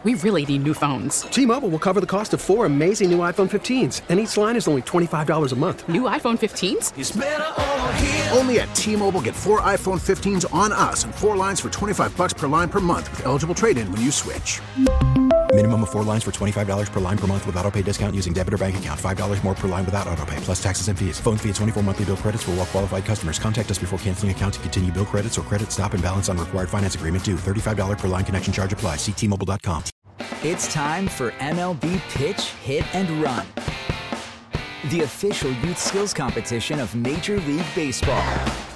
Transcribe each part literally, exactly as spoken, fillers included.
we really need new phones. T-Mobile will cover the cost of four amazing new iPhone fifteens, and each line is only twenty-five dollars a month. New iPhone fifteens? It's better over here. Only at T-Mobile, get four iPhone fifteens on us and four lines for twenty-five dollars per line per month with eligible trade-in when you switch. Minimum of four lines for twenty-five dollars per line per month with autopay discount using debit or bank account. five dollars more per line without autopay, plus taxes and fees. Phone fee at twenty-four monthly bill credits for well-qualified customers. Contact us before canceling account to continue bill credits or credit stop and balance on required finance agreement due. thirty-five dollars per line connection charge applies. See T Mobile dot com. It's time for M L B Pitch, Hit, and Run, the official youth skills competition of Major League Baseball.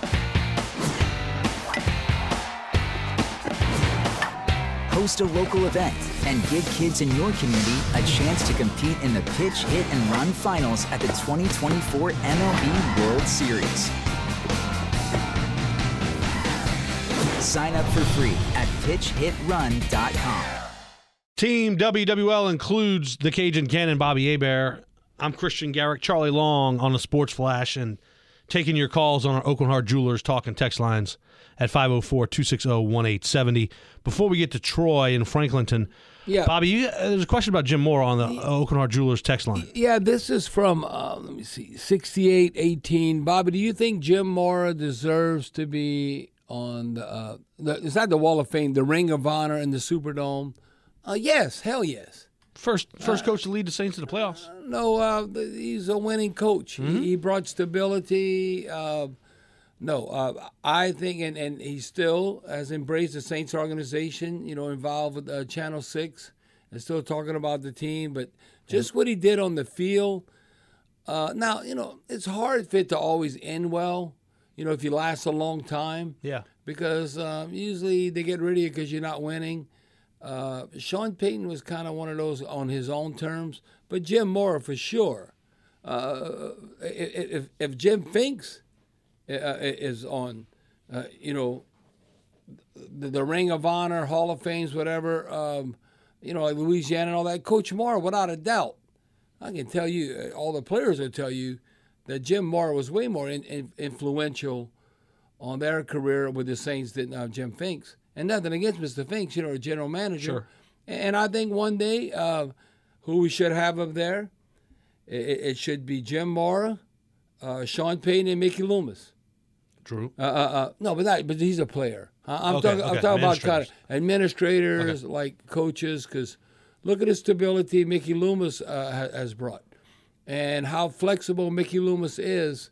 Host a local event and give kids in your community a chance to compete in the Pitch, Hit, and Run finals at the twenty twenty-four M L B World Series. Sign up for free at pitch hit run dot com. Team W W L includes the Cajun Cannon, Bobby Hebert. I'm Christian Garrick, Charlie Long on the Sports Flash, and taking your calls on our Oakland Heart Jewelers talk and text lines at five oh four, two six oh, one eight seven oh. Before we get to Troy and Franklinton, yeah. Bobby, you, uh, there's a question about Jim Mora on the uh, Oakland Heart Jewelers text line. Yeah, this is from, uh, let me see, sixty-eight eighteen. Bobby, do you think Jim Mora deserves to be on the, uh, the, it's not the Wall of Fame, the Ring of Honor in the Superdome? Uh, yes, hell yes. First first coach to lead the Saints to the playoffs. Uh, no, uh, he's a winning coach. Mm-hmm. He, he brought stability. Uh, no, uh, I think, and, and he still has embraced the Saints organization, you know, involved with uh, Channel six and still talking about the team. But just what he did on the field. Uh, now, you know, it's hard for it to always end well, you know, if you last a long time. Yeah. Because um, usually they get rid of you because you're not winning. Uh, Sean Payton was kind of one of those on his own terms, but Jim Mora for sure. Uh, if if Jim Finks uh, is on, uh, you know, the, the Ring of Honor, Hall of Fames, whatever, um, you know, like Louisiana and all that, Coach Mora, without a doubt, I can tell you, all the players will tell you that Jim Mora was way more in, in, influential on their career with the Saints than uh, Jim Finks. And nothing against Mister Finks, you know, a general manager. Sure. And I think one day uh, who we should have up there, it, it should be Jim Mora, uh, Sean Payton, and Mickey Loomis. True. Uh, uh, uh, no, but not, but he's a player. I'm okay, talking. okay. I'm talking about kind of administrators, okay. like coaches, because look at the stability Mickey Loomis uh, has brought, and how flexible Mickey Loomis is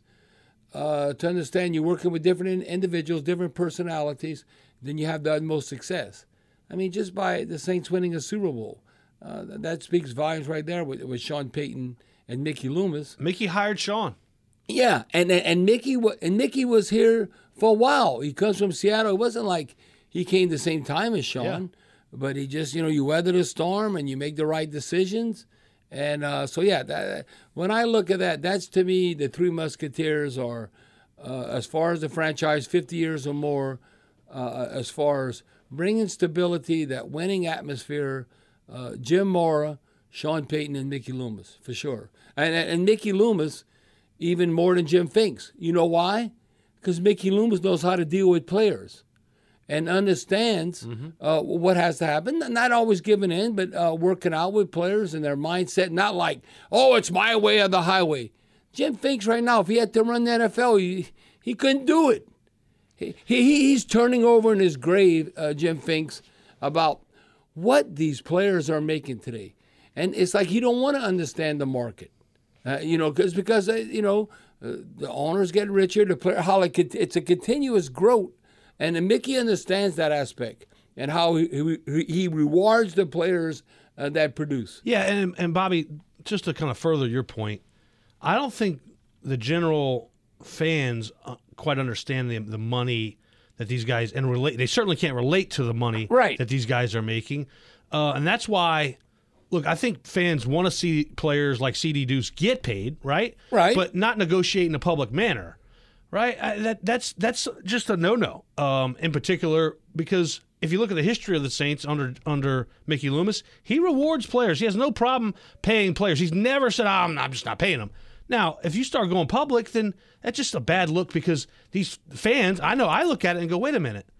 uh, to understand you're working with different individuals, different personalities. Then you have the utmost success. I mean, just by the Saints winning a Super Bowl, uh, that speaks volumes right there with, with Sean Payton and Mickey Loomis. Mickey hired Sean. Yeah, and and Mickey and Mickey was here for a while. He comes from Seattle. It wasn't like he came the same time as Sean, yeah. but he just, you know, you weather the storm and you make the right decisions. And uh, so, yeah, that, when I look at that, that's to me the Three Musketeers are, uh, as far as the franchise, fifty years or more. Uh, as far as bringing stability, that winning atmosphere, uh, Jim Mora, Sean Payton, and Mickey Loomis, for sure. And, and Mickey Loomis, even more than Jim Finks. You know why? Because Mickey Loomis knows how to deal with players and understands mm-hmm. uh, what has to happen. Not always giving in, but uh, working out with players and their mindset. Not like, oh, it's my way or the highway. Jim Finks right now, if he had to run the N F L, he, he couldn't do it. He, he He's turning over in his grave, uh, Jim Finks, about what these players are making today. And it's like he don't want to understand the market, uh, you know, cause, because, uh, you know, uh, the owners get richer, the player, how it, it's a continuous growth. And Mickey understands that aspect and how he, he, he rewards the players uh, that produce. Yeah, and, and Bobby, just to kind of further your point, I don't think the general fans uh, quite understand the the money that these guys and relate. They certainly can't relate to the money right. that these guys are making, uh, and that's why. Look, I think fans want to see players like C D Deuce get paid, right? Right. But not negotiate in a public manner, right? I, that that's that's just a no-no. Um, in particular, because if you look at the history of the Saints under under Mickey Loomis, he rewards players. He has no problem paying players. He's never said, oh, I'm, not, I'm just not paying them. Now, if you start going public, then that's just a bad look because these fans, I know I look at it and go, wait a minute.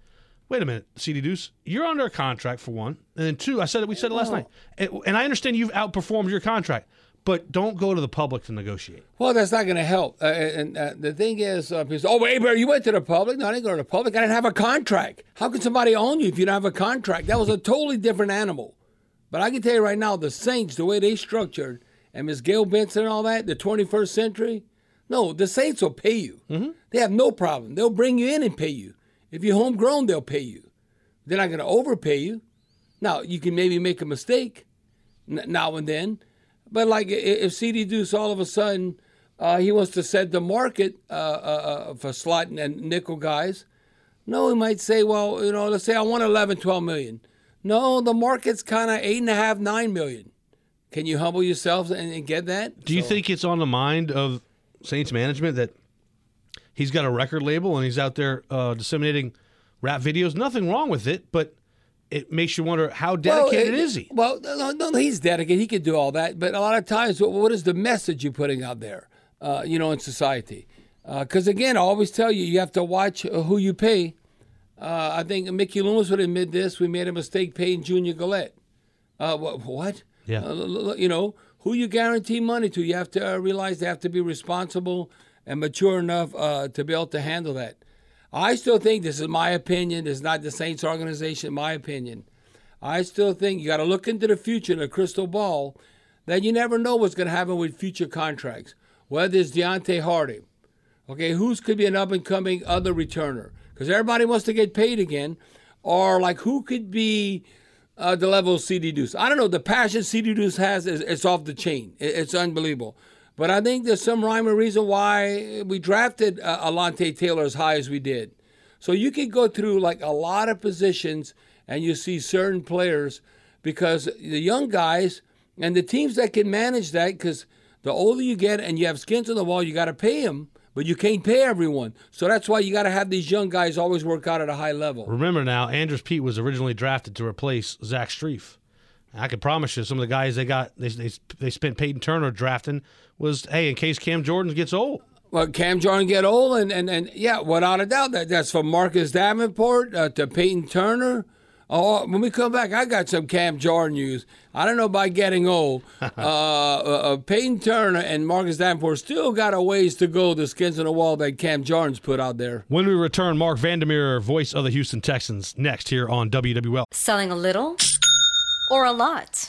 wait a minute, C D Deuce, you're under a contract for one, and then two, I said it. We said it last night, and, and I understand you've outperformed your contract, but don't go to the public to negotiate. Well, that's not going to help. Uh, and uh, the thing is, uh, people say, oh, wait, you went to the public? No, I didn't go to the public. I didn't have a contract. How can somebody own you if you don't have a contract? That was a totally different animal. But I can tell you right now, the Saints, the way they structured, and Miz Gail Benson and all that, the twenty-first century, no, the Saints will pay you. Mm-hmm. They have no problem. They'll bring you in and pay you. If you're homegrown, they'll pay you. They're not going to overpay you. Now, you can maybe make a mistake n- now and then. But like if C D Deuce all of a sudden uh, he wants to set the market uh, uh, for slot and nickel guys, no, he might say, well, you know, let's say I want eleven, twelve million. No, the market's kind of eight and a half, nine million. Can you humble yourself and, and get that? Do you so, think it's on the mind of Saints management that he's got a record label and he's out there uh, disseminating rap videos? Nothing wrong with it, but it makes you wonder how dedicated well, it, is he? Well, no, no, he's dedicated. He could do all that. But a lot of times, what, what is the message you're putting out there, uh, you know, in society? Because, uh, again, I always tell you, you have to watch who you pay. Uh, I think Mickey Loomis would admit this. We made a mistake paying Junior Gillette. Uh, what? what? Yeah. Uh, you know, who you guarantee money to. You have to uh, realize they have to be responsible and mature enough uh, to be able to handle that. I still think, this is my opinion, this is not the Saints organization, my opinion. I still think you got to look into the future in a crystal ball, that you never know what's going to happen with future contracts. Whether it's Deontay Hardy, okay, who's could be an up-and-coming other returner? Because everybody wants to get paid again. Or, like, who could be uh, the level of C D Deuce? I don't know. The passion C D Deuce has, is it's off the chain. It's unbelievable. But I think there's some rhyme or reason why we drafted uh, Alontae Taylor as high as we did. So you could go through like a lot of positions and you see certain players, because the young guys and the teams that can manage that, because the older you get and you have skins on the wall, you got to pay them, but you can't pay everyone. So that's why you got to have these young guys always work out at a high level. Remember now, Andrus Peat was originally drafted to replace Zach Strief. I can promise you, some of the guys they got, they they, they spent Peyton Turner drafting was, hey, in case Cam Jordan gets old. Well, Cam Jordan get old, and, and, and yeah, without a doubt, that that's from Marcus Davenport uh, to Peyton Turner. Oh, when we come back, I got some Cam Jordan news. I don't know about getting old. uh, uh, Peyton Turner and Marcus Davenport still got a ways to go, the skins on the wall that Cam Jordan's put out there. When we return, Mark Vandermeer, voice of the Houston Texans, next here on W W L. Selling a little or a lot?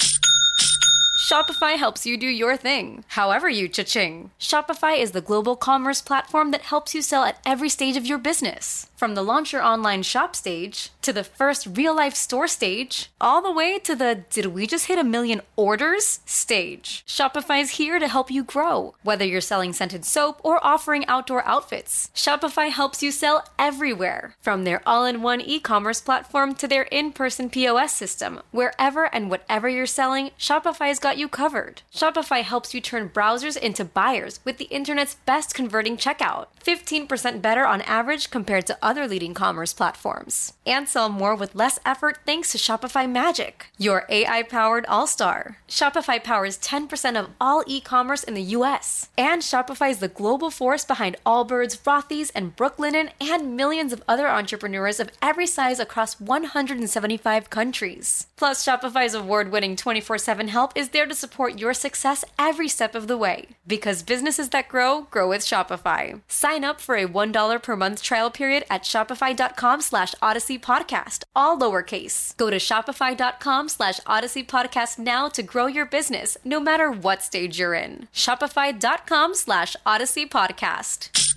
Shopify helps you do your thing, however you cha-ching. Shopify is the global commerce platform that helps you sell at every stage of your business. From the launch your online shop stage, to the first real-life store stage, all the way to the did we just hit a million orders stage. Shopify is here to help you grow. Whether you're selling scented soap or offering outdoor outfits, Shopify helps you sell everywhere. From their all-in-one e-commerce platform to their in-person P O S system, wherever and whatever you're selling, Shopify's got you covered. Shopify helps you turn browsers into buyers with the internet's best converting checkout. fifteen percent better on average compared to other leading commerce platforms. And sell more with less effort thanks to Shopify Magic, your A I-powered all-star. Shopify powers ten percent of all e-commerce in the U S. And Shopify is the global force behind Allbirds, Rothy's, and Brooklinen, and millions of other entrepreneurs of every size across one hundred seventy-five countries. Plus, Shopify's award-winning twenty-four seven help is there to support your success every step of the way. Because businesses that grow, grow with Shopify. Sign up for a one dollar per month trial period at shopify.com slash Odyssey Podcast, all lowercase. Go to shopify.com slash Odyssey Podcast now to grow your business, no matter what stage you're in. Shopify.com slash Odyssey Podcast.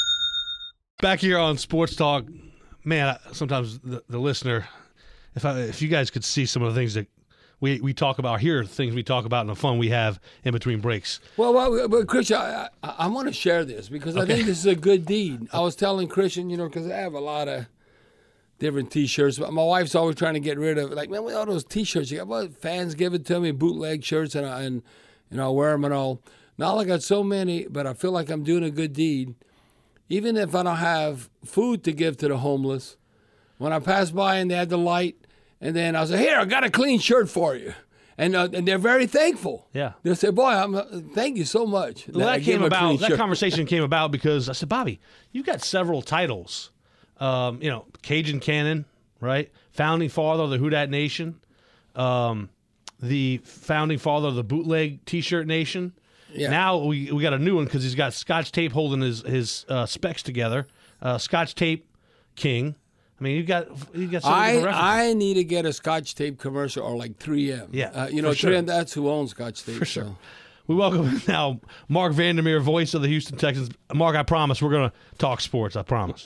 Back here on Sports Talk, man, sometimes the, the listener, if I, if you guys could see some of the things that we we talk about here, things we talk about and the fun we have in between breaks. Well, well, but Christian, I, I, I want to share this because I Okay. think this is a good deed. I was telling Christian, you know, because I have a lot of different T-shirts, but my wife's always trying to get rid of, like, man, with all those T-shirts, you got, well, fans give it to me, bootleg shirts, and I, and you know, I wear them and all. Now I got so many, but I feel like I'm doing a good deed. Even if I don't have food to give to the homeless, when I pass by and they had the light, and then I was like, here, I got a clean shirt for you. And uh, and they're very thankful. Yeah. They say, boy, I'm, uh, thank you so much. Well, I that gave came them a about. clean That shirt. conversation came about because I said, Bobby, you've got several titles. Um, you know, Cajun Cannon, right? Founding father of the Who Dat Nation, um, the founding father of the Bootleg T-shirt Nation. Yeah. Now we we got a new one because he's got Scotch tape holding his his uh, specs together. Uh, Scotch Tape King. I mean, you got you got. So many different I references. I need to get a Scotch Tape commercial or like three M. Yeah, uh, you know, for sure. three M. That's who owns Scotch Tape. For sure. So. We welcome now Mark Vandermeer, voice of the Houston Texans. Mark, I promise we're going to talk sports. I promise.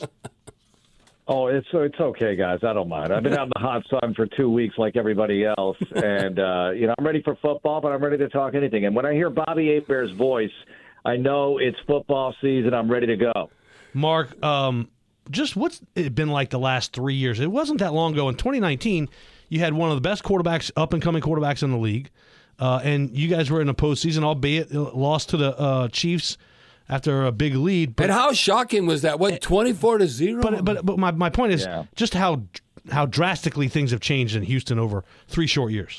Oh, it's it's okay, guys. I don't mind. I've been out in the hot sun for two weeks like everybody else, and uh, you know I'm ready for football, but I'm ready to talk anything. And when I hear Bobby Hebert's voice, I know it's football season. I'm ready to go. Mark, um, just what's it been like the last three years? It wasn't that long ago. In twenty nineteen, you had one of the best quarterbacks, up-and-coming quarterbacks in the league, uh, and you guys were in the postseason, albeit lost to the uh, Chiefs after a big lead. But, And how shocking was that? What, twenty-four to zero? But but but my, my point is Yeah. just how how drastically things have changed in Houston over three short years.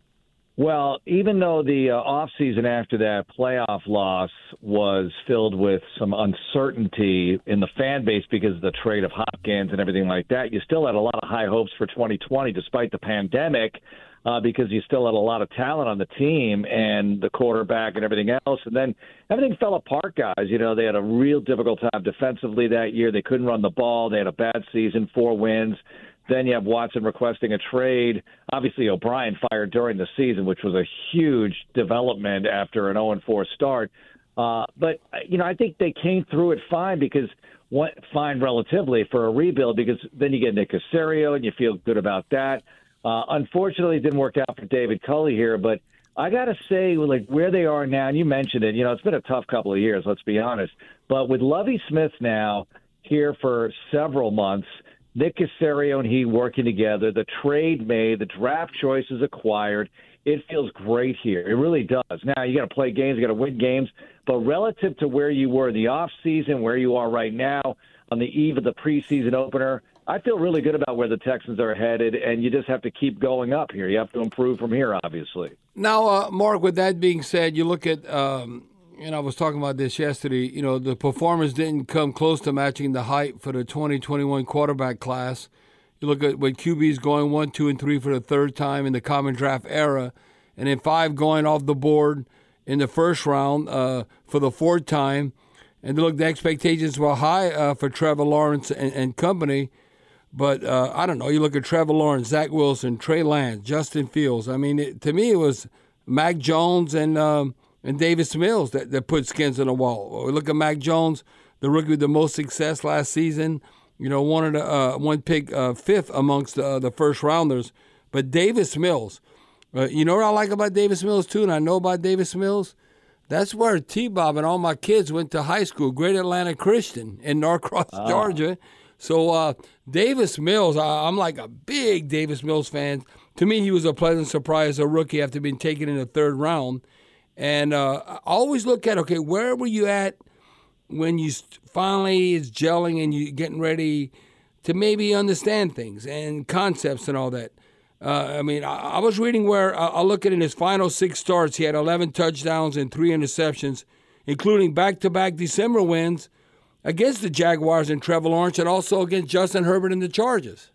Well, even though the uh, offseason after that playoff loss was filled with some uncertainty in the fan base because of the trade of Hopkins and everything like that, you still had a lot of high hopes for twenty twenty despite the pandemic uh, because you still had a lot of talent on the team and the quarterback and everything else. And then everything fell apart, guys. You know, they had a real difficult time defensively that year. They couldn't run the ball. They had a bad season, four wins. Then you have Watson requesting a trade. Obviously, O'Brien fired during the season, which was a huge development after an oh and four start. Uh, but, you know, I think they came through it fine because what, fine relatively for a rebuild because then you get Nick Caserio and you feel good about that. Uh, unfortunately, it didn't work out for David Culley here. But I got to say, like where they are now, and you mentioned it, you know, it's been a tough couple of years, let's be honest. But with Lovie Smith now here for several months, Nick Caserio and he working together, the trade made, the draft choices acquired. It feels great here. It really does. Now, you got to play games, you got to win games. But relative to where you were in the offseason, where you are right now on the eve of the preseason opener, I feel really good about where the Texans are headed, and you just have to keep going up here. You have to improve from here, obviously. Now, uh, Mark, with that being said, you look at um, – and I was talking about this yesterday, you know, the performance didn't come close to matching the hype for the twenty twenty-one quarterback class. You look at with Q Bs going one, two, and three for the third time in the common draft era, and then five going off the board in the first round uh, for the fourth time. And look, the expectations were high uh, for Trevor Lawrence and, and company. But uh, I don't know, you look at Trevor Lawrence, Zach Wilson, Trey Lance, Justin Fields. I mean, it, to me, it was Mac Jones and um, – and Davis Mills that, that put skins on the wall. We look at Mac Jones, the rookie with the most success last season. You know, one of the uh, one pick uh, fifth amongst uh, the first rounders. But Davis Mills, uh, you know what I like about Davis Mills too, and I know about Davis Mills. That's where T-Bob and all my kids went to high school, Great Atlanta Christian in Norcross, oh. Georgia. So uh, Davis Mills, I, I'm like a big Davis Mills fan. To me, he was a pleasant surprise as a rookie after being taken in the third round. And uh, I always look at, okay, where were you at when you finally is gelling and you getting ready to maybe understand things and concepts and all that? Uh, I mean, I, I was reading where I, I look at in his final six starts, he had eleven touchdowns and three interceptions, including back-to-back December wins against the Jaguars and Trevor Lawrence and also against Justin Herbert and the Chargers.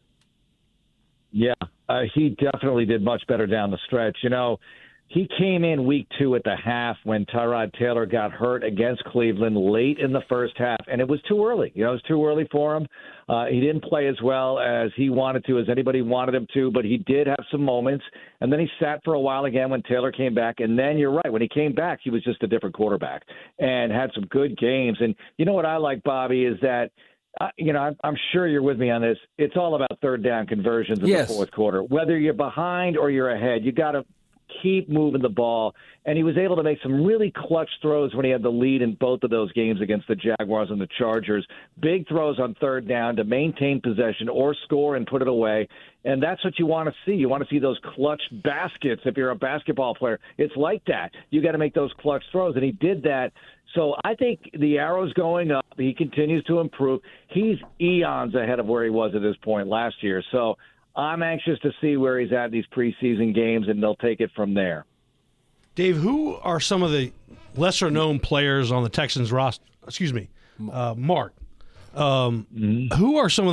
Yeah, uh, he definitely did much better down the stretch. You know, he came in week two at the half when Tyrod Taylor got hurt against Cleveland late in the first half, and it was too early. You know, it was too early for him. Uh, he didn't play as well as he wanted to, as anybody wanted him to, but he did have some moments. And then he sat for a while again when Taylor came back. And then you're right, when he came back, he was just a different quarterback and had some good games. And you know what I like, Bobby, is that Uh, you know, I'm, I'm sure you're with me on this. It's all about third down conversions in yes. the fourth quarter. Whether you're behind or you're ahead, you got to keep moving the ball. And he was able to make some really clutch throws when he had the lead in both of those games against the Jaguars and the Chargers. Big throws on third down to maintain possession or score and put it away. And that's what you want to see. You want to see those clutch baskets if you're a basketball player. It's like that. You got to make those clutch throws. And he did that. So I think the arrow's going up. He continues to improve. He's eons ahead of where he was at this point last year. So I'm anxious to see where he's at in these preseason games, and they'll take it from there. Dave, who are some of the lesser-known players on the Texans roster? Excuse me, uh, Mark. Um, mm-hmm. Who are some of the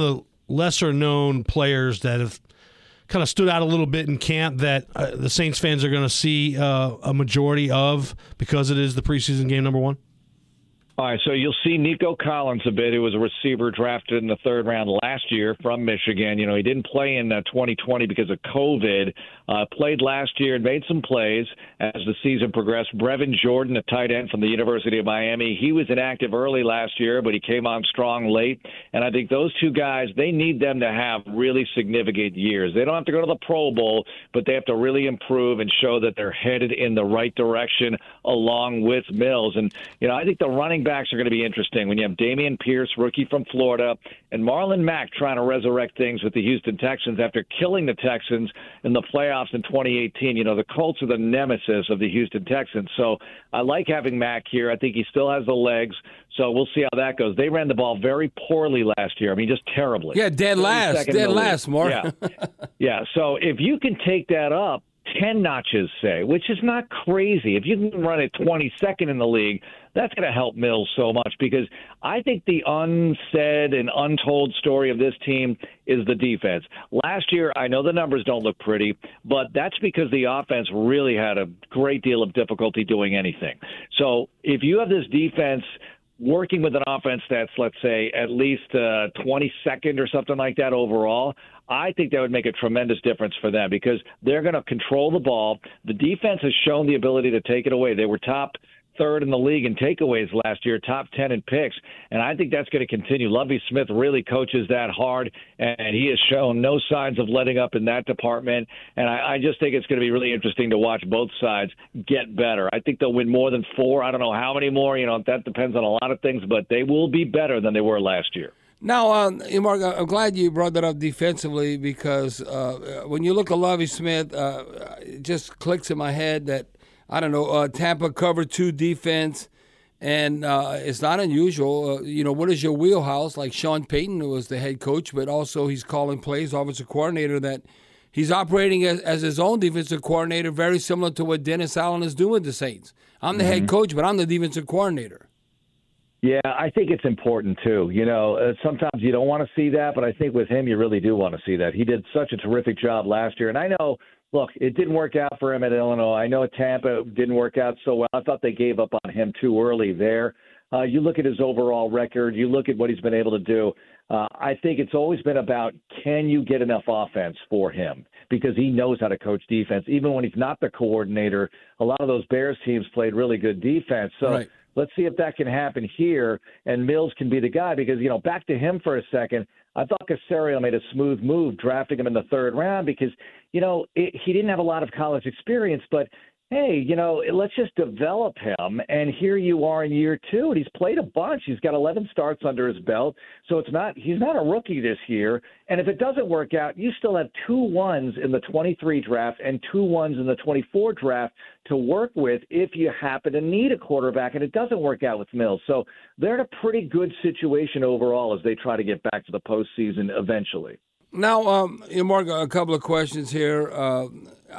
lesser-known players that have kind of stood out a little bit in camp that uh, the Saints fans are going to see uh, a majority of because it is the preseason game number one? All right, so you'll see Nico Collins a bit, who was a receiver drafted in the third round last year from Michigan. You know, he didn't play in uh, twenty twenty because of COVID. Uh, played last year and made some plays as the season progressed. Brevin Jordan, a tight end from the University of Miami, he was inactive early last year, but he came on strong late. And I think those two guys, they need them to have really significant years. They don't have to go to the Pro Bowl, but they have to really improve and show that they're headed in the right direction along with Mills. And, you know, I think the running backs are going to be interesting when you have Dameon Pierce, rookie from Florida, and Marlon Mack trying to resurrect things with the Houston Texans after killing the Texans in the playoffs in twenty eighteen. You know, the Colts are the nemesis of the Houston Texans. So I like having Mack here. I think he still has the legs. So we'll see how that goes. They ran the ball very poorly last year. I mean, just terribly. Yeah, dead last. Dead last, Mark. Yeah. yeah. So if you can take that up ten notches, say, which is not crazy. If you can run it twenty-second in the league, that's going to help Mills so much because I think the unsaid and untold story of this team is the defense. Last year, I know the numbers don't look pretty, but that's because the offense really had a great deal of difficulty doing anything. So if you have this defense working with an offense that's, let's say, at least uh, twenty-second or something like that overall, I think that would make a tremendous difference for them because they're going to control the ball. The defense has shown the ability to take it away. They were top third in the league in takeaways last year, top ten in picks, and I think that's going to continue. Lovie Smith really coaches that hard, and he has shown no signs of letting up in that department, and I, I just think it's going to be really interesting to watch both sides get better. I think they'll win more than four. I don't know how many more. You know, that depends on a lot of things, but they will be better than they were last year. Now, um, Mark, I'm glad you brought that up defensively because uh, when you look at Lovie Smith, uh, it just clicks in my head that, I don't know, uh, Tampa cover two defense, and uh, it's not unusual. Uh, you know, what is your wheelhouse? Like Sean Payton, who was the head coach, but also he's calling plays, offensive coordinator, that he's operating as, as his own defensive coordinator, very similar to what Dennis Allen is doing with the Saints. I'm the mm-hmm. head coach, but I'm the defensive coordinator. Yeah, I think it's important, too. You know, uh, sometimes you don't want to see that, but I think with him you really do want to see that. He did such a terrific job last year, and I know, look, it didn't work out for him at Illinois. I know at Tampa it didn't work out so well. I thought they gave up on him too early there. Uh, you look at his overall record. You look at what he's been able to do. Uh, I think it's always been about can you get enough offense for him because he knows how to coach defense. Even when he's not the coordinator, a lot of those Bears teams played really good defense. So right. Let's see if that can happen here, and Mills can be the guy because, you know, back to him for a second. I thought Caserio made a smooth move drafting him in the third round because, you know, it, he didn't have a lot of college experience, but hey, you know, let's just develop him. And here you are in year two, and he's played a bunch. He's got eleven starts under his belt. So it's not he's not a rookie this year. And if it doesn't work out, you still have two ones in the twenty-three draft and two ones in the twenty-four draft to work with if you happen to need a quarterback and it doesn't work out with Mills. So they're in a pretty good situation overall as they try to get back to the postseason eventually. Now, um, you know, Mark, a couple of questions here. Uh,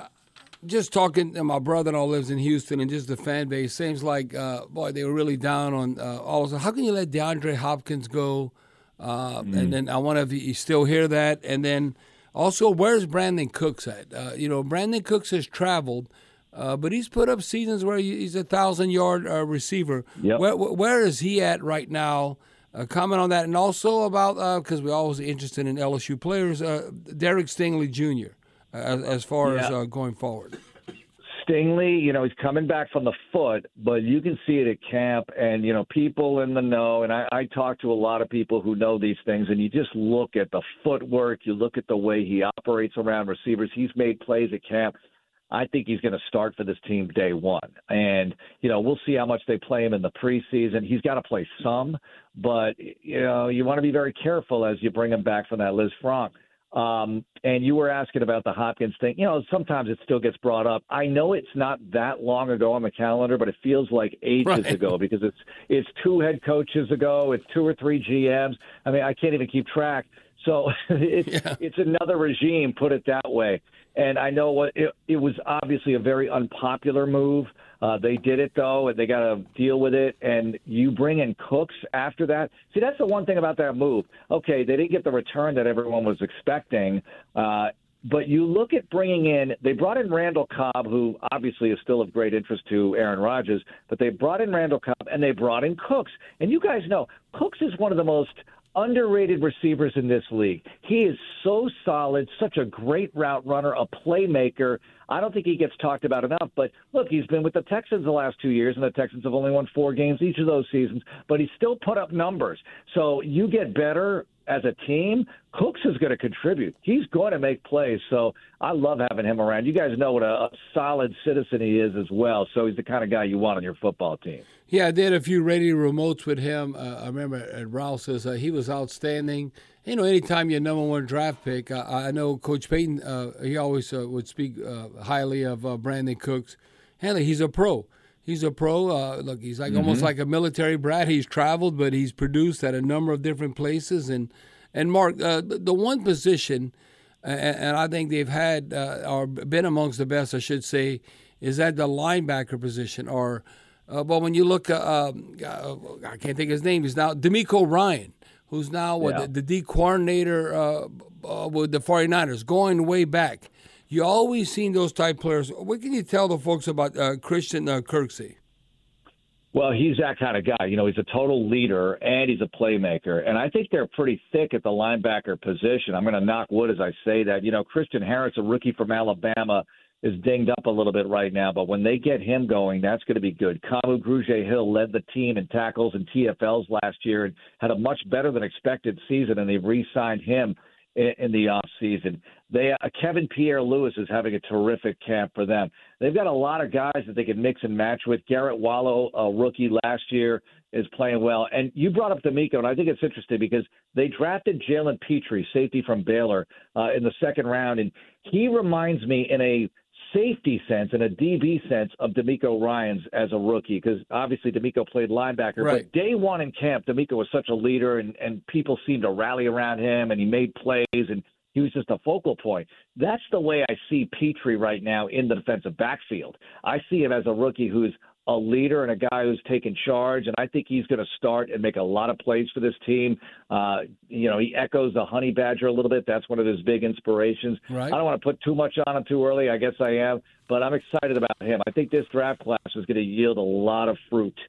Just talking, and my brother-in-law lives in Houston, and just the fan base seems like, uh, boy, they were really down on uh, all of a sudden. How can you let DeAndre Hopkins go? Uh, mm. And then I wonder if you still hear that. And then also, where's Brandon Cooks at? Uh, you know, Brandon Cooks has traveled, uh, but he's put up seasons where he's a thousand-yard uh, receiver. Yep. Where, where is he at right now? Uh, comment on that. And also about, because uh, we're always interested in L S U players, uh, Derek Stingley Junior As, as far yeah. as uh, going forward. Stingley, you know, he's coming back from the foot, but you can see it at camp and, you know, people in the know, and I, I talk to a lot of people who know these things, and you just look at the footwork, you look at the way he operates around receivers. He's made plays at camp. I think he's going to start for this team day one. And, you know, we'll see how much they play him in the preseason. He's got to play some, but, you know, you want to be very careful as you bring him back from that Liz Frank. Um, and you were asking about the Hopkins thing. You know, sometimes it still gets brought up. I know it's not that long ago on the calendar, but it feels like ages right. ago because it's it's two head coaches ago. It's two or three G Ms. I mean, I can't even keep track. So it's yeah. it's another regime, put it that way. And I know what it, it was obviously a very unpopular move. Uh, they did it, though, and they got to deal with it. And you bring in Cooks after that. See, that's the one thing about that move. Okay, they didn't get the return that everyone was expecting. Uh, but you look at bringing in – they brought in Randall Cobb, who obviously is still of great interest to Aaron Rodgers, but they brought in Randall Cobb, and they brought in Cooks. And you guys know, Cooks is one of the most – underrated receivers in this league. He is so solid, such a great route runner, a playmaker. I don't think he gets talked about enough, but look, he's been with the Texans the last two years, and the Texans have only won four games each of those seasons, but he still put up numbers. So you get better as a team, Cooks is going to contribute. He's going to make plays, so I love having him around. You guys know what a, a solid citizen he is as well, so he's the kind of guy you want on your football team. Yeah, I did a few radio remotes with him. Uh, I remember at Rouse's, uh, he was outstanding. You know, anytime you're number one draft pick, I, I know Coach Payton, uh, he always uh, would speak uh, highly of uh, Brandon Cooks. Henley, he's a pro. He's a pro. Uh, look, he's like mm-hmm. almost like a military brat. He's traveled, but he's produced at a number of different places. And, and Mark, uh, the, the one position, uh, and I think they've had, uh, or been amongst the best, I should say, is at the linebacker position, or Uh, but when you look, uh, um, uh, I can't think of his name. He's now D'Amico Ryan, who's now what, yeah. the, the D coordinator uh, uh, with the 49ers, going way back. You always seen those type players. What can you tell the folks about uh, Christian uh, Kirksey? Well, he's that kind of guy. You know, he's a total leader, and he's a playmaker. And I think they're pretty thick at the linebacker position. I'm going to knock wood as I say that. You know, Christian Harris, a rookie from Alabama, is dinged up a little bit right now, but when they get him going, that's going to be good. Kamu Grugier-Hill led the team in tackles and T F Ls last year and had a much better than expected season, and they've re-signed him in, in the offseason. They uh, Kevin Pierre-Louis is having a terrific camp for them. They've got a lot of guys that they can mix and match with. Garrett Wallow, a rookie last year, is playing well. And you brought up D'Amico, and I think it's interesting because they drafted Jalen Petrie, safety from Baylor, uh, in the second round, and he reminds me in a safety sense and a D B sense of D'Amico Ryans as a rookie, because obviously D'Amico played linebacker. Right. But day one in camp, D'Amico was such a leader, and, and people seemed to rally around him, and he made plays, and he was just a focal point. That's the way I see Petrie right now in the defensive backfield. I see him as a rookie who's a leader and a guy who's taken charge, and I think he's going to start and make a lot of plays for this team. Uh, you know, he echoes the Honey Badger a little bit. That's one of his big inspirations. Right. I don't want to put too much on him too early. I guess I am, but I'm excited about him. I think this draft class is going to yield a lot of fruit.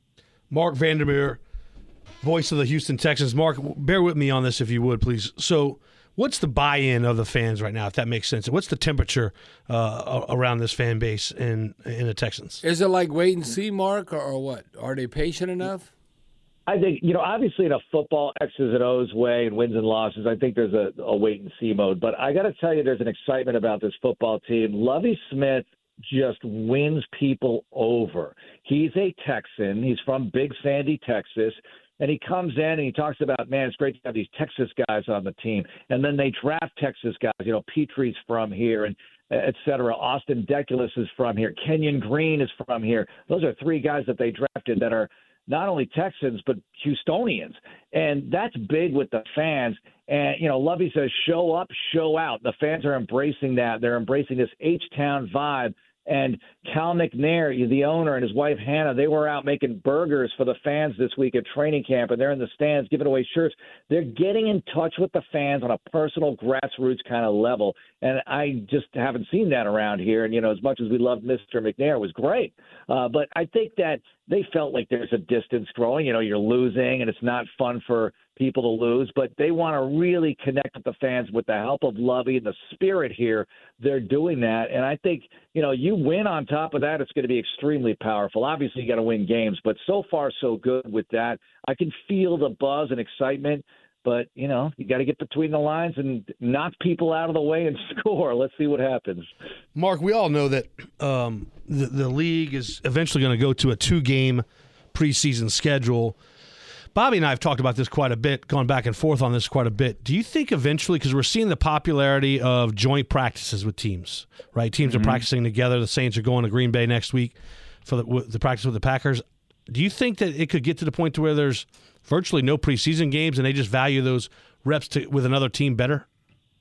Mark Vandermeer, voice of the Houston Texans. Mark, bear with me on this if you would, please. So what's the buy-in of the fans right now, if that makes sense? What's the temperature uh, around this fan base in in the Texans? Is it like wait and see, Mark, or, or what? Are they patient enough? I think, you know, obviously in a football X's and O's way and wins and losses, I think there's a, a wait and see mode. But I got to tell you, there's an excitement about this football team. Lovie Smith just wins people over. He's a Texan. He's from Big Sandy, Texas. And he comes in and he talks about, man, it's great to have these Texas guys on the team. And then they draft Texas guys. You know, Petrie's from here and et cetera. Austin Deculus is from here. Kenyon Green is from here. Those are three guys that they drafted that are not only Texans but Houstonians. And that's big with the fans. And, you know, Lovie says, show up, show out. The fans are embracing that. They're embracing this H-Town vibe. And Cal McNair, the owner, and his wife Hannah, they were out making burgers for the fans this week at training camp, and they're in the stands giving away shirts. They're getting in touch with the fans on a personal, grassroots kind of level, and I just haven't seen that around here. And, you know, as much as we loved Mister McNair, it was great. Uh, but I think that they felt like there's a distance growing. You know, you're losing, and it's not fun for people to lose, but they want to really connect with the fans with the help of Lovie and the spirit here. They're doing that, and I think, you know, you win on top of that, it's going to be extremely powerful. Obviously, you got to win games, but so far so good with that. I can feel the buzz and excitement, but, you know, you got to get between the lines and knock people out of the way and score. Let's see what happens. Mark, we all know that um, the, the league is eventually going to go to a two-game preseason schedule. Bobby and I have talked about this quite a bit, gone back and forth on this quite a bit. Do you think eventually, because we're seeing the popularity of joint practices with teams, right? Teams mm-hmm. are practicing together. The Saints are going to Green Bay next week for the, the practice with the Packers. Do you think that it could get to the point to where there's virtually no preseason games and they just value those reps to, with another team better?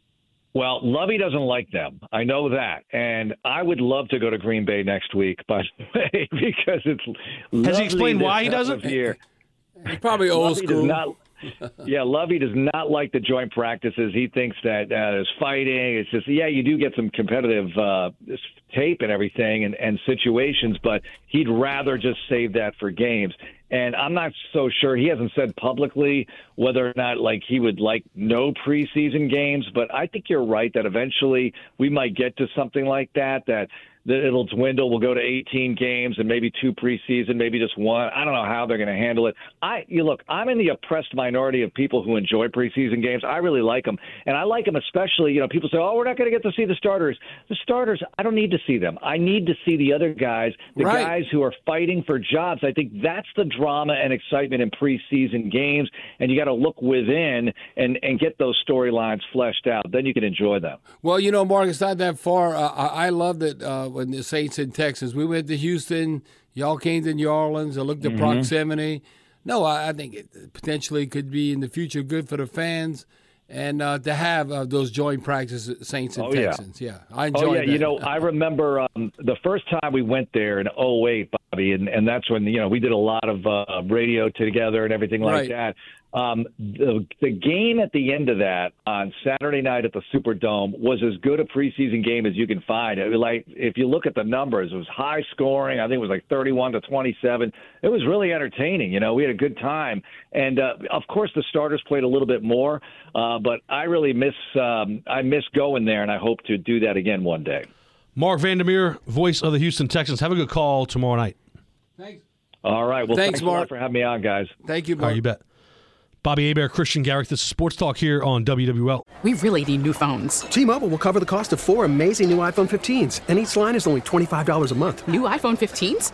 Well, Lovey doesn't like them. I know that. And I would love to go to Green Bay next week, by the way, because it's Has he explained why he this doesn't? time of year. He's probably old Lovey school. Does not, yeah, Lovey does not like the joint practices. He thinks that uh, there's fighting. It's just, yeah, you do get some competitive uh, tape and everything and, and situations, but he'd rather just save that for games. And I'm not so sure. He hasn't said publicly whether or not like he would like no preseason games, but I think you're right that eventually we might get to something like that, that that it'll dwindle. We'll go to eighteen games and maybe two preseason, maybe just one. I don't know how they're going to handle it. I, you look, I'm in the oppressed minority of people who enjoy preseason games. I really like them, and I like them especially. You know, people say, "Oh, we're not going to get to see the starters." The starters, I don't need to see them. I need to see the other guys, the Right. guys who are fighting for jobs. I think that's the drama and excitement in preseason games, and you got to look within and and get those storylines fleshed out. Then you can enjoy them. Well, you know, Mark, it's not that far. Uh, I, I loved it uh, when the Saints in Texas. We went to Houston. Y'all came to New Orleans. I looked at Mhm. proximity. No, I, I think it potentially could be in the future good for the fans and uh, to have uh, those joint practices, Saints and Oh, yeah. Texans. Yeah, I enjoyed Oh, yeah. that. You know, I remember um, the first time we went there in oh eight, Bobby, and, and that's when, you know, we did a lot of uh, radio together and everything like Right. that. Um, the, the game at the end of that on Saturday night at the Superdome was as good a preseason game as you can find. It was like, if you look at the numbers, it was high scoring. I think it was like thirty-one to twenty-seven. It was really entertaining. You know, we had a good time. And, uh, of course, the starters played a little bit more, uh, but I really miss um, I miss going there, and I hope to do that again one day. Mark Vandermeer, voice of the Houston Texans. Have a good call tomorrow night. Thanks. All right. Well, Thanks, thanks, a lot Mark. for having me on, guys. Thank you, All Mark. right, you bet. Bobby Hebert, Christian Garrick. This is Sports Talk here on W W L. We really need new phones. T-Mobile will cover the cost of four amazing new iPhone fifteens, and each line is only twenty-five dollars a month. New iPhone fifteens?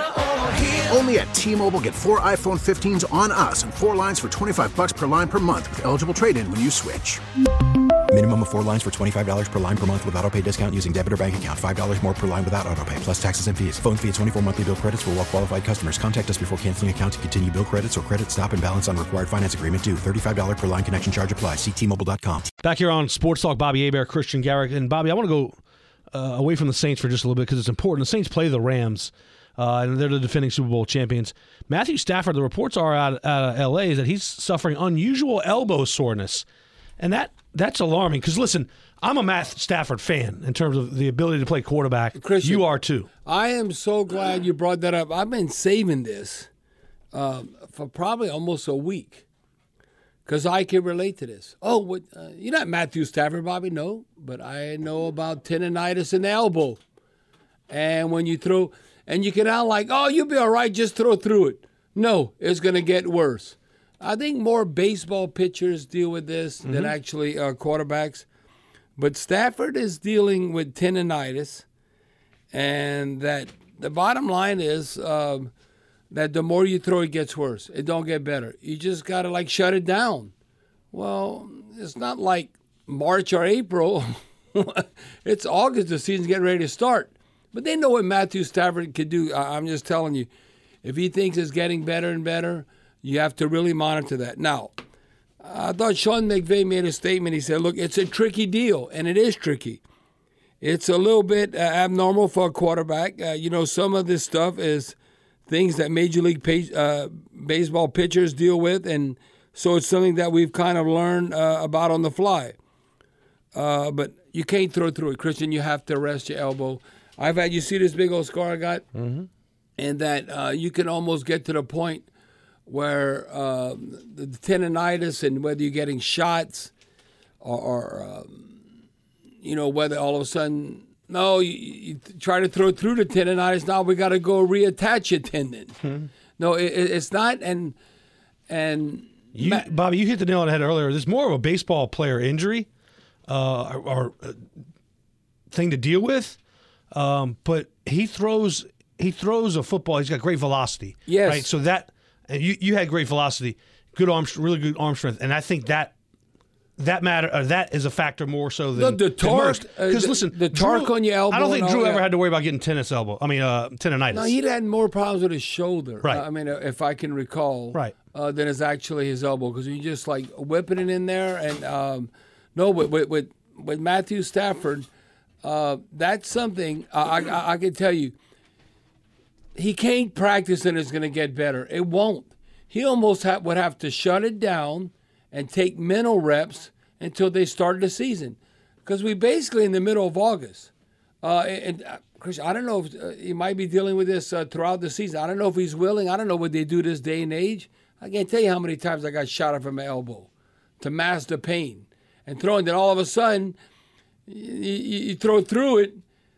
Only at T-Mobile, get four iPhone fifteens on us and four lines for twenty-five bucks per line per month with eligible trade-in when you switch. Minimum of four lines for twenty-five dollars per line per month with autopay discount using debit or bank account. five dollars more per line without autopay, plus taxes and fees. Phone fee at twenty-four monthly bill credits for well-qualified customers. Contact us before canceling account to continue bill credits or credit stop and balance on required finance agreement due. thirty-five dollars per line connection charge applies. See T Mobile dot com. Back here on Sports Talk, Bobby Hebert, Christian Garrick. And Bobby, I want to go uh, away from the Saints for just a little bit because it's important. The Saints play the Rams, uh, and they're the defending Super Bowl champions. Matthew Stafford, the reports are out, out of L A is that he's suffering unusual elbow soreness. And that that's alarming because, listen, I'm a Matt Stafford fan in terms of the ability to play quarterback. Christian, you are too. I am so glad you brought that up. I've been saving this um, for probably almost a week because I can relate to this. Oh, what, uh, you're not Matthew Stafford, Bobby? No, but I know about tendonitis in the elbow. And when you throw, and you can out like, oh, you'll be all right, just throw through it. No, it's going to get worse. I think more baseball pitchers deal with this mm-hmm. than actually uh, quarterbacks. But Stafford is dealing with tendonitis, and that the bottom line is um, that the more you throw, it gets worse. It don't get better. You just got to, like, shut it down. Well, it's not like March or April. It's August. The season's getting ready to start. But they know what Matthew Stafford could do. I- I'm just telling you, if he thinks it's getting better and better, you have to really monitor that. Now, I thought Sean McVay made a statement. He said, look, it's a tricky deal, and it is tricky. It's a little bit uh, abnormal for a quarterback. Uh, you know, some of this stuff is things that Major League pay, uh, Baseball pitchers deal with, and so it's something that we've kind of learned uh, about on the fly. Uh, but you can't throw through it, Christian. You have to rest your elbow. I've had, you see this big old scar I got? Mm-hmm. And that uh, you can almost get to the point where uh, the tendonitis and whether you're getting shots or, or um, you know, whether all of a sudden, no, you, you try to throw through the tendonitis, now we got to go reattach your tendon. Mm-hmm. No, it, it's not. And, and you, Ma- Bobby, you hit the nail on the head earlier. There's more of a baseball player injury uh, or, or uh, thing to deal with, um, but he throws he throws a football. He's got great velocity. Yes. Right. So that and you you had great velocity, good arm, really good arm strength, and I think that that matter uh, that is a factor more so than the, the torque. Because uh, listen, the torque Drew, on your elbow. I don't think Drew all, ever yeah. had to worry about getting tennis elbow. I mean, uh, tendonitis. No, he'd had more problems with his shoulder. Right. Uh, I mean, uh, if I can recall. Right. Uh, than is actually his elbow because you just like whipping it in there and um, no, with with with, with Matthew Stafford, uh, that's something uh, I, I, I can tell you. He can't practice and it's going to get better. It won't. He almost ha- would have to shut it down and take mental reps until they start the season. Because we basically in the middle of August. Uh, and uh, Chris, I don't know if uh, he might be dealing with this uh, throughout the season. I don't know if he's willing. I don't know what they do this day and age. I can't tell you how many times I got shot at from my elbow to mask the pain. And throwing, then all of a sudden, you, you, you throw through it,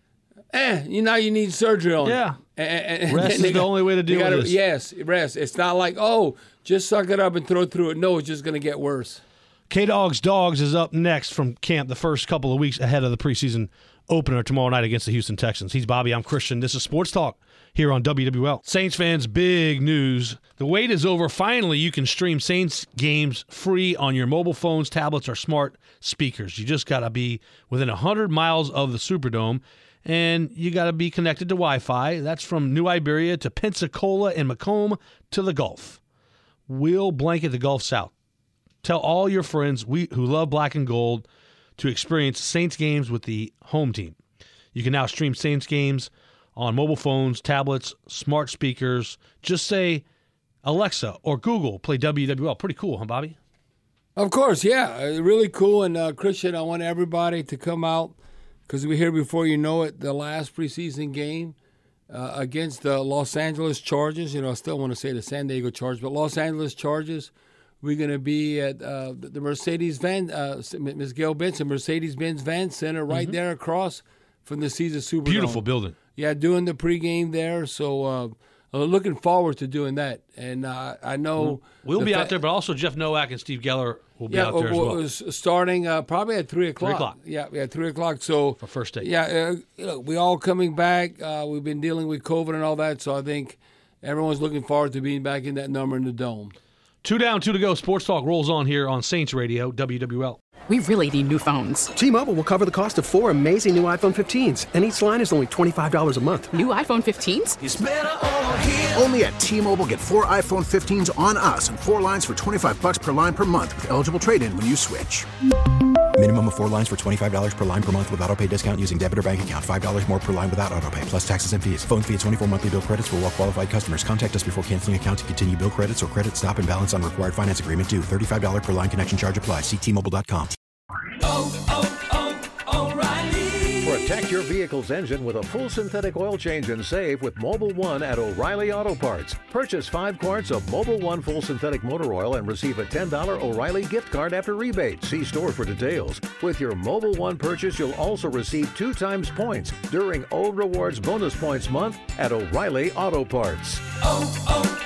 eh, you now you need surgery on yeah. it. And, and, rest and is the got, only way to deal gotta, with this. Yes, rest. It's not like, oh, just suck it up and throw through it. No, it's just going to get worse. K-Dogs Dogs is up next from camp the first couple of weeks ahead of the preseason opener tomorrow night against the Houston Texans. He's Bobby. I'm Christian. This is Sports Talk here on W W L. Saints fans, big news. The wait is over. Finally, you can stream Saints games free on your mobile phones, tablets, or smart speakers. You just got to be within one hundred miles of the Superdome, and you got to be connected to Wi-Fi. That's from New Iberia to Pensacola and Macomb to the Gulf. We'll blanket the Gulf South. Tell all your friends we, who love black and gold to experience Saints games with the home team. You can now stream Saints games on mobile phones, tablets, smart speakers. Just say, Alexa or Google, play W W L. Pretty cool, huh, Bobby? Of course, yeah. Really cool. And, uh, Christian, I want everybody to come out because we're here before you know it, the last preseason game uh, against the Los Angeles Chargers. You know, I still want to say the San Diego Chargers, but Los Angeles Chargers. We're going to be at uh, the Mercedes-Benz, uh, Miz Gail Benson, Mercedes-Benz Van Center right mm-hmm. there across from the Caesar Superdome. Beautiful building. Yeah, doing the pregame there. So uh, uh, looking forward to doing that. And uh, I know we'll the be fa- out there, but also Jeff Nowak and Steve Geller will be yeah, out there well, as well. Starting uh, probably at three o'clock. Three o'clock. Yeah, yeah, three o'clock. So for first day. Yeah, uh, you know, we all coming back. Uh, we've been dealing with COVID and all that, so I think everyone's looking forward to being back in that number in the dome. Two down, two to go. Sports Talk rolls on here on Saints Radio, W W L. We really need new phones. T-Mobile will cover the cost of four amazing new iPhone fifteens, and each line is only twenty-five dollars a month. New iPhone fifteens? It's better over here. Only at T-Mobile, get four iPhone fifteens on us and four lines for twenty-five dollars per line per month with eligible trade-in when you switch. Minimum of four lines for twenty-five dollars per line per month with autopay discount using debit or bank account. five dollars more per line without autopay, plus taxes and fees. Phone fee at twenty-four monthly bill credits for well-qualified customers. Contact us before canceling account to continue bill credits or credit stop and balance on required finance agreement due. thirty-five dollars per line connection charge applies. See T Mobile dot com. Oh, oh, oh, O'Reilly. Protect your vehicle's engine with a full synthetic oil change and save with Mobile One at O'Reilly Auto Parts. Purchase five quarts of Mobile One full synthetic motor oil and receive a ten dollars O'Reilly gift card after rebate. See store for details. With your Mobile One purchase, you'll also receive two times points during O Rewards Bonus Points Month at O'Reilly Auto Parts. Oh,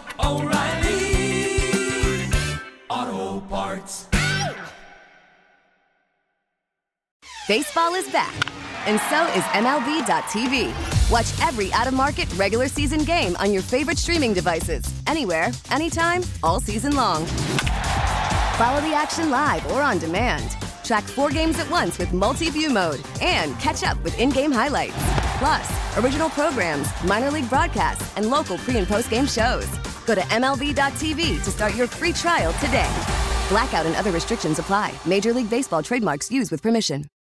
oh, oh, O'Reilly Auto Parts. Baseball is back, and so is M L B dot T V. Watch every out-of-market regular season game on your favorite streaming devices, anywhere, anytime, all season long. Follow the action live or on demand. Track four games at once with multi-view mode and catch up with in-game highlights. Plus, original programs, minor league broadcasts, and local pre- and post-game shows. Go to M L B dot T V to start your free trial today. Blackout and other restrictions apply. Major League Baseball trademarks used with permission.